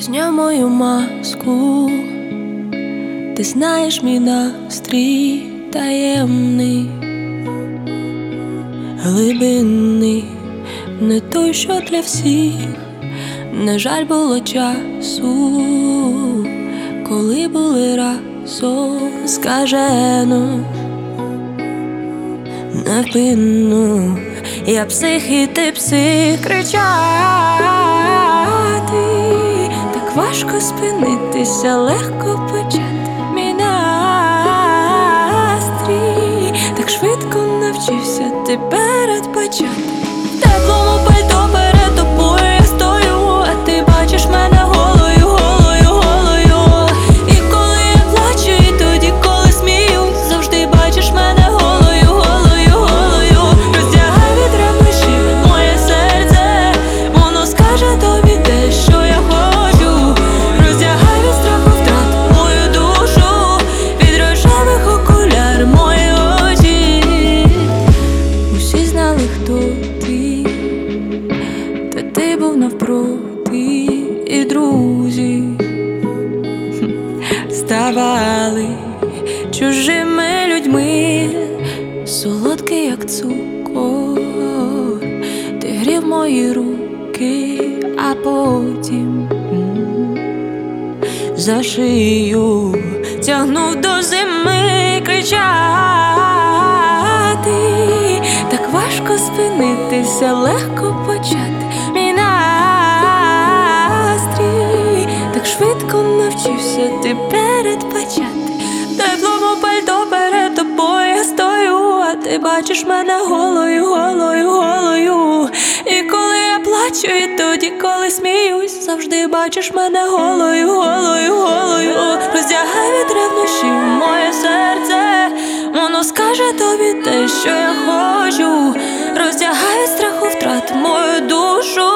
Зняв мою маску, ти знаєш мій настрій таємний, глибинний, не той, що для всіх. Не жаль було часу, коли були разом скажено, невпинно. Я псих і ти псих, кричати. Так важко спинитися, легко почати. Мій настрій так швидко навчився ти передбачати. В теплому пальто перед тобою я стою, а ти бачиш мене голою, голою, голою. І коли я плачу, і тоді, коли сміюсь, завжди бачиш мене голою, голою, голою. Роздягай від ревнощів моє серце, воно скаже тобі те, що я хочу. Роздягай від страху втрат мою душу, від рожевих окуляр мої очі. Усі знали, хто ти, та ти був навпроти, і друзі ставали чужими людьми, солодкий, як цукор, ти грів мої руки, а потім за шию тягнув до зими, кричати. Так важко спинитися, легко почати. Мій настрій так швидко навчився ти передбачати. В теплому пальто перед тобою я стою, а ти бачиш мене голою, голою, голою. І коли я плачу, і тоді, коли сміюсь, завжди бачиш мене голою, голою, голою. Роздягай від ревнощів моє серце, воно скаже тобі те, що я хочу. Роздягай від страху втрат мою душу,